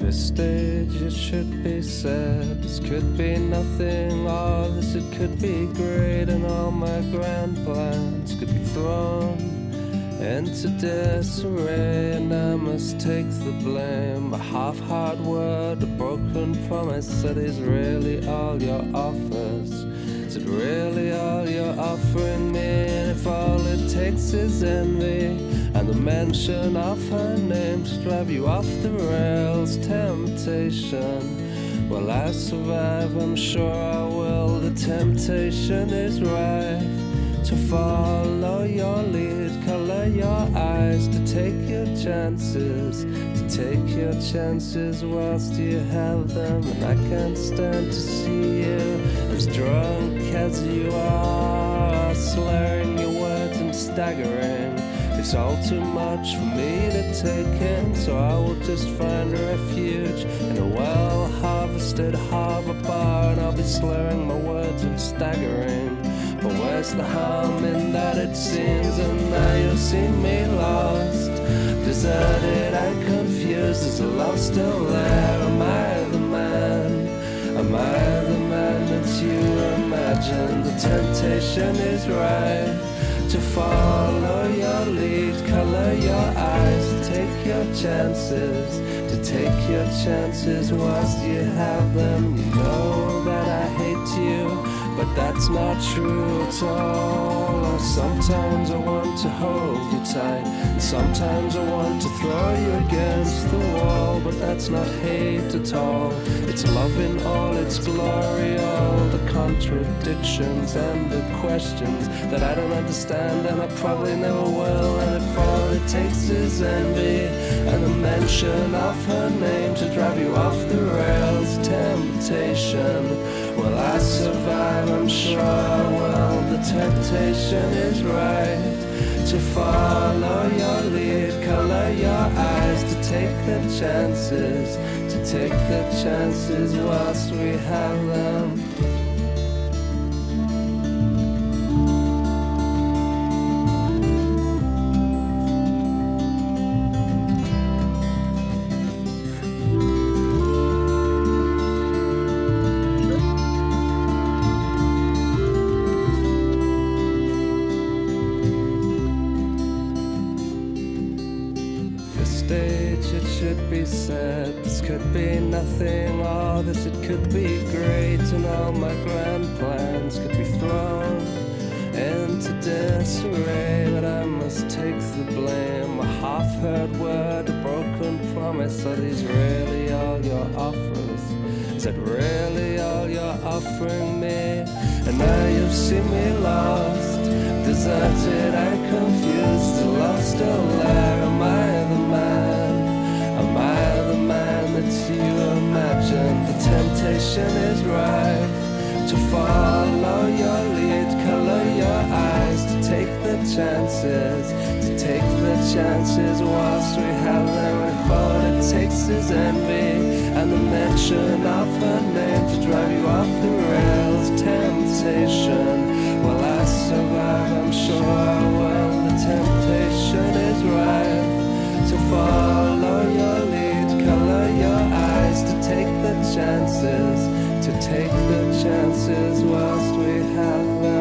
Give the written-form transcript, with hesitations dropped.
This stage it should be said, this could be nothing, or this it could be great, and all my grand plans could be thrown into disarray, and I must take the blame. A half-hard word, a broken promise, that is really all your offers. Is it really all you're offering me? And if all it takes is envy and the mention of her name to drive you off the rails, temptation, will I survive? I'm sure I will. The temptation is rife to follow your lead, color your eyes, to take your chances, to take your chances whilst you have them. And I can't stand to see you as drunk as you are, slurring your words and staggering. It's all too much for me to take in, so I will just find refuge in a well-harvested harbor bar, and I'll be slurring my words and staggering. But where's the harm in that, it seems? And now you've seen me lost, deserted and confused. Is the love still there? Am I the man? Am I the man that you imagine? The temptation is right to follow your lead, color your eyes, to take your chances, to take your chances whilst you have them. You know that I hate you, but that's not true at all. Sometimes I want to hold you tight, and sometimes I want to throw you against the wall, but that's not hate at all. It's love in all its glory, all the contradictions and the questions that I don't understand, and I probably never will. And if all it takes is envy and the mention of her name to drive you off the rails, temptation, will I survive? I'm sure I will. The temptation is right to follow your lead, color your eyes, to take the chances, to take the chances whilst we have them. Stage, it should be said, this could be nothing, or this it could be great, and all my grand plans could be thrown into disarray. But I must take the blame. A half-heard word, a broken promise, are these really all your offers? Is that really all you're offering me? And now you've seen me lost, deserted and confused. The love still there. Am I the man? Am I the man that you imagine? The temptation is rife to follow your lead, color your eyes, to take the chances, to take the chances whilst we have them. If all it takes is envy and the mention of her name to drive you off the rails, temptation, will I survive? I'm sure I will. The temptation is right to follow your lead, color your eyes, to take the chances, to take the chances whilst we have them.